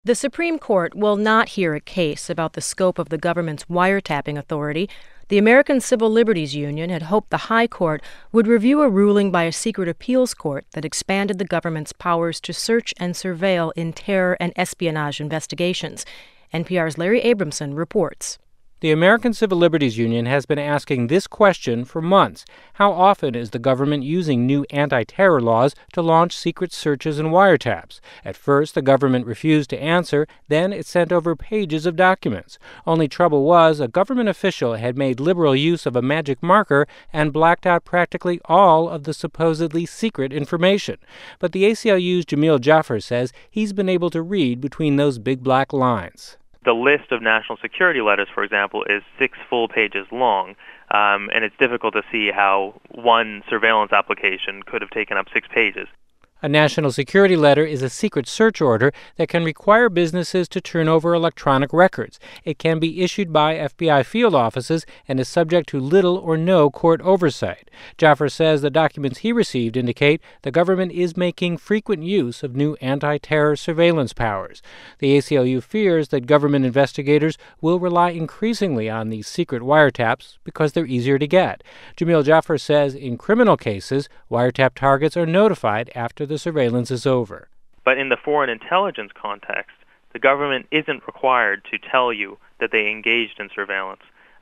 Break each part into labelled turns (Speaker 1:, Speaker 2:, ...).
Speaker 1: The Supreme Court will not hear a case about the scope of the government's wiretapping authority. The American Civil Liberties Union had hoped the High Court would review a ruling by a secret appeals court that expanded the government's powers to search and surveil in terror and espionage investigations. NPR's Larry Abramson reports.
Speaker 2: The American Civil Liberties Union has been asking this question for months. How often is the government using new anti-terror laws to launch secret searches and wiretaps? At first, the government refused to answer. Then it sent over pages of documents. Only trouble was, a government official had made liberal use of a magic marker and blacked out practically all of the supposedly secret information. But the ACLU's Jamil Jaffer says he's been able to read between those big black lines.
Speaker 3: The list of national security letters, for example, is 6 full pages long, and it's difficult to see how one surveillance application could have taken up 6 pages.
Speaker 2: A national security letter is a secret search order that can require businesses to turn over electronic records. It can be issued by FBI field offices and is subject to little or no court oversight. Jaffer says the documents he received indicate the government is making frequent use of new anti-terror surveillance powers. The ACLU fears that government investigators will rely increasingly on these secret wiretaps because they're easier to get. Jamil Jaffer says in criminal cases, wiretap targets are notified after the surveillance is over.
Speaker 3: But in the foreign intelligence context, the government isn't required to tell you that they engaged in surveillance.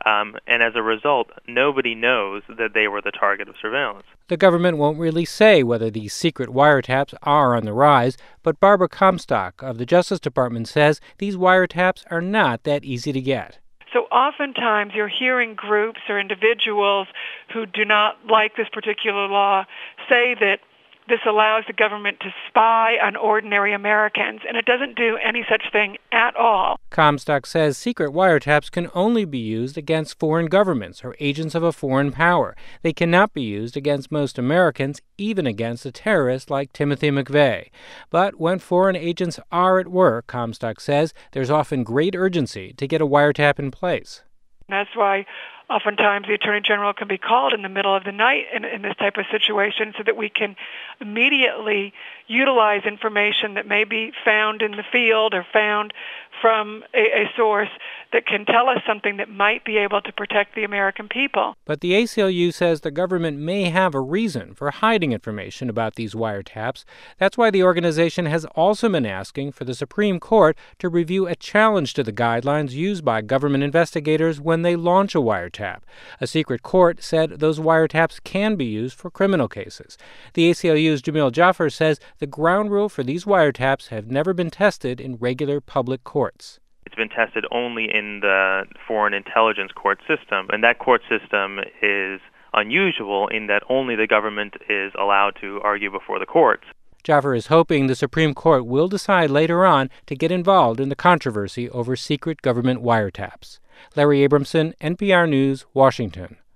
Speaker 3: And as a result, nobody knows that they were the target of surveillance.
Speaker 2: The government won't really say whether these secret wiretaps are on the rise, but Barbara Comstock of the Justice Department says these wiretaps are not that easy to get.
Speaker 4: So oftentimes you're hearing groups or individuals who do not like this particular law say that this allows the government to spy on ordinary Americans, and it doesn't do any such thing at all.
Speaker 2: Comstock says secret wiretaps can only be used against foreign governments or agents of a foreign power. They cannot be used against most Americans, even against a terrorist like Timothy McVeigh. But when foreign agents are at work, Comstock says, there's often great urgency to get a wiretap in place.
Speaker 4: That's why oftentimes the Attorney General can be called in the middle of the night in this type of situation so that we can immediately utilize information that may be found in the field or found from a source that can tell us something that might be able to protect the American people.
Speaker 2: But the ACLU says the government may have a reason for hiding information about these wiretaps. That's why the organization has also been asking for the Supreme Court to review a challenge to the guidelines used by government investigators when they launch a wiretap. A secret court said those wiretaps can be used for criminal cases. The ACLU's Jamil Jaffer says the ground rule for these wiretaps have never been tested in regular public courts.
Speaker 3: It's been tested only in the foreign intelligence court system, and that court system is unusual in that only the government is allowed to argue before the courts.
Speaker 2: Jaffer is hoping the Supreme Court will decide later on to get involved in the controversy over secret government wiretaps. Larry Abramson, NPR News, Washington.